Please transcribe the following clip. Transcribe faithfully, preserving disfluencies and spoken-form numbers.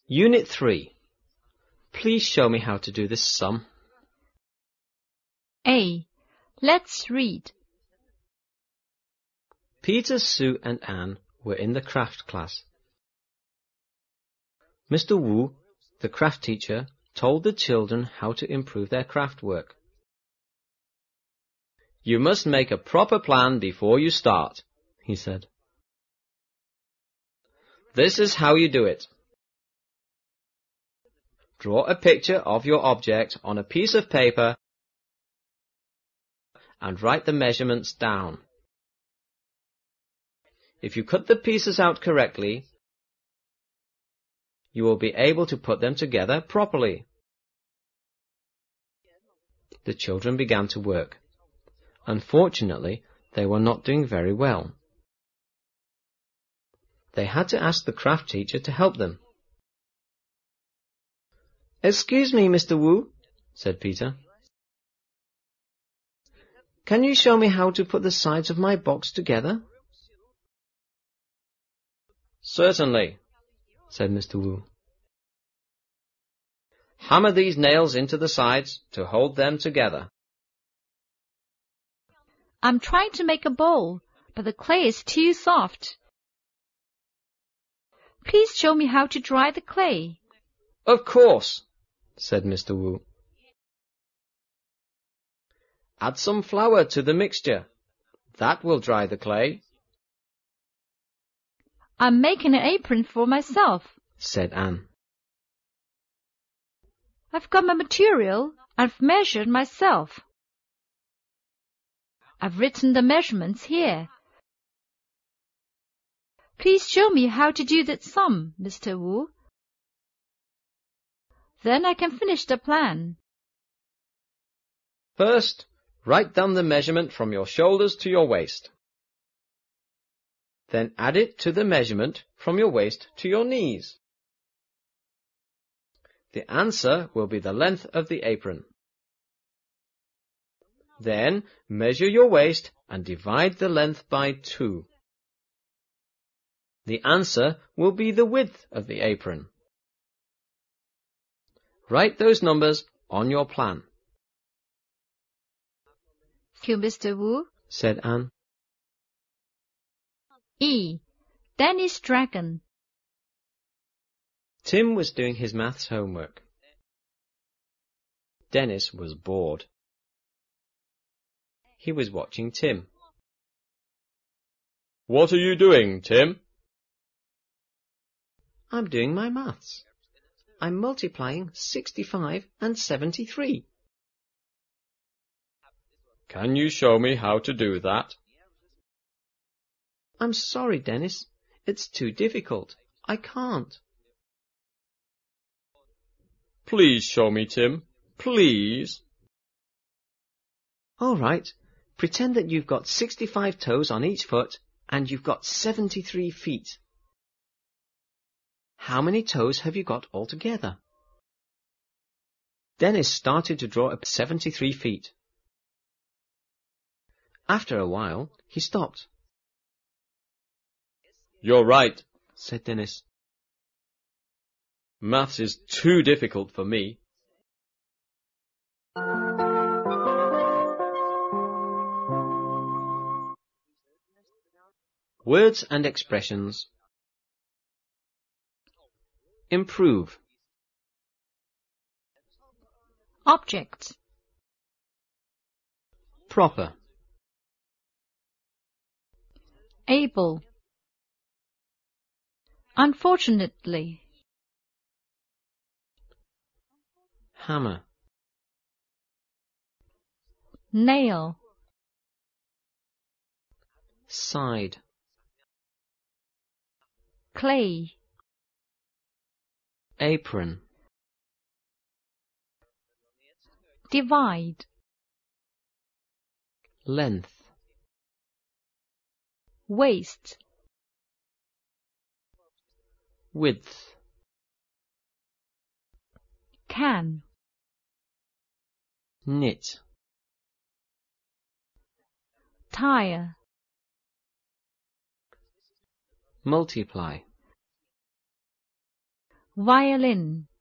Unit three. Please show me how to do this sum. A. Let's read. Peter, Sue and Anne were in the craft class. Mister Wu, the craft teacher, told the children how to improve their craft work. You must make a proper plan before you start, he said. This is how you do it. Draw a picture of your object on a piece of paper and write the measurements down. If you cut the pieces out correctly, you will be able to put them together properly. The children began to work. Unfortunately, they were not doing very well. They had to ask the craft teacher to help them. Excuse me, Mister Wu, said Peter. Can you show me how to put the sides of my box together? Certainly, said Mister Wu. Hammer these nails into the sides to hold them together. I'm trying to make a bowl, but the clay is too soft. Please show me how to dry the clay. Of course, said Mister Wu. Add some flour to the mixture. That will dry the clay. I'm making an apron for myself, said Anne. I've got my material. I've measured myself. I've written the measurements here. Please show me how to do that sum, Mister Wu. Then I can finish the plan. First, write down the measurement from your shoulders to your waist. Then add it to the measurement from your waist to your knees. The answer will be the length of the apron. Then measure your waist and divide the length by two. The answer will be the width of the apron. Write those numbers on your plan. Thank you, Mister Wu, said Anne. E. Dennis Dragon. Tim was doing his maths homework. Dennis was bored. He was watching Tim. What are you doing, Tim? I'm doing my maths. I'm multiplying sixty-five and seventy-three. Can you show me how to do that? I'm sorry, Dennis. It's too difficult. I can't. Please show me, Tim. Please. All right. Pretend that you've got sixty-five toes on each foot and you've got seventy-three feet. How many toes have you got altogether? Dennis started to draw up seventy-three feet. After a while, he stopped. You're right, said Dennis. Maths is too difficult for me. Words and expressions. Improve. Objects. Proper. Able. Unfortunately. Hammer. Nail. Side. Clay. Apron. Divide. Length. Waist. Width. Can. Knit. Tire. Multiply. violin